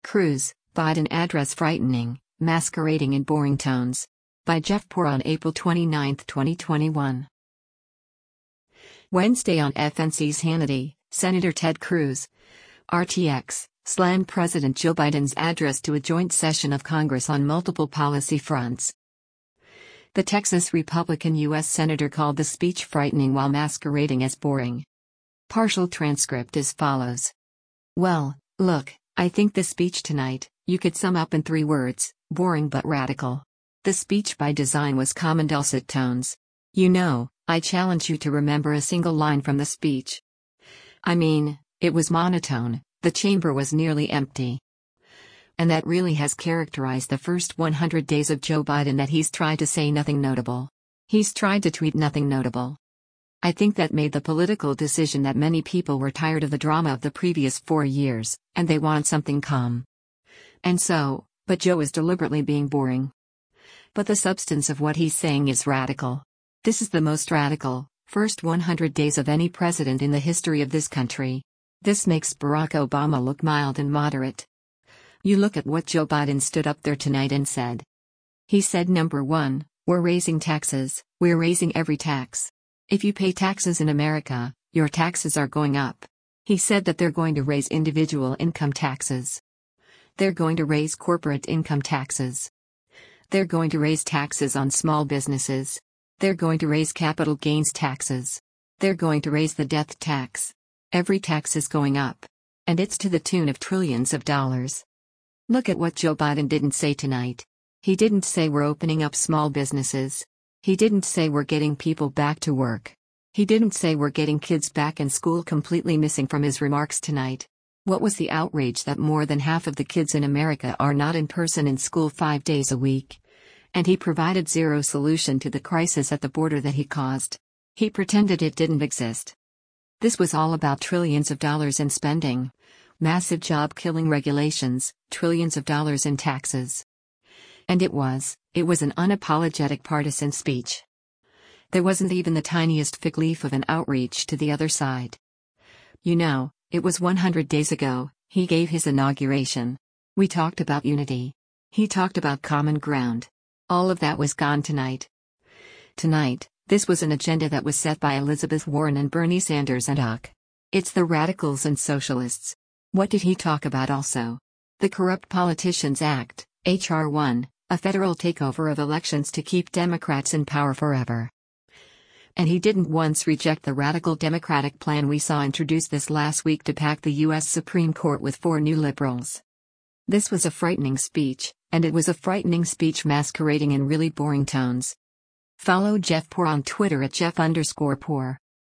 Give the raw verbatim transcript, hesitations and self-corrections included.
Cruz, Biden address frightening, masquerading in boring tones. By Jeff Poor on April twenty-ninth, twenty twenty-one. Wednesday on F N C's Hannity, Senator Ted Cruz, R T X, slammed President Joe Biden's address to a joint session of Congress on multiple policy fronts. The Texas Republican U S Senator called the speech frightening while masquerading as boring. Partial transcript as follows. Well, look, I think the speech tonight, you could sum up in three words: boring but radical. The speech by design was calm and dulcet tones. You know, I challenge you to remember a single line from the speech. I mean, it was monotone, the chamber was nearly empty. And that really has characterized the first one hundred days of Joe Biden, that he's tried to say nothing notable. He's tried to tweet nothing notable. I think that made the political decision that many people were tired of the drama of the previous four years, and they want something calm. And so, but Joe is deliberately being boring. But the substance of what he's saying is radical. This is the most radical, first one hundred days of any president in the history of this country. This makes Barack Obama look mild and moderate. You look at what Joe Biden stood up there tonight and said. He said, number one, we're raising taxes, we're raising every tax. If you pay taxes in America, your taxes are going up. He said that they're going to raise individual income taxes. They're going to raise corporate income taxes. They're going to raise taxes on small businesses. They're going to raise capital gains taxes. They're going to raise the death tax. Every tax is going up. And it's to the tune of trillions of dollars. Look at what Joe Biden didn't say tonight. He didn't say we're opening up small businesses. He didn't say we're getting people back to work. He didn't say we're getting kids back in school. Completely missing from his remarks tonight. What was the outrage that more than half of the kids in America are not in person in school five days a week? And he provided zero solution to the crisis at the border that he caused. He pretended it didn't exist. This was all about trillions of dollars in spending. Massive job-killing regulations, trillions of dollars in taxes. And it was, it was an unapologetic partisan speech. There wasn't even the tiniest fig leaf of an outreach to the other side. You know, it was one hundred days ago, he gave his inauguration. We talked about unity. He talked about common ground. All of that was gone tonight. Tonight, this was an agenda that was set by Elizabeth Warren and Bernie Sanders and U C. It's the radicals and socialists. What did he talk about also? The Corrupt Politicians Act, H R one, a federal takeover of elections to keep Democrats in power forever. And he didn't once reject the radical Democratic plan we saw introduced this last week to pack the U S Supreme Court with four new liberals. This was a frightening speech, and it was a frightening speech masquerading in really boring tones. Follow Jeff Poor on Twitter at Jeff underscore Poor.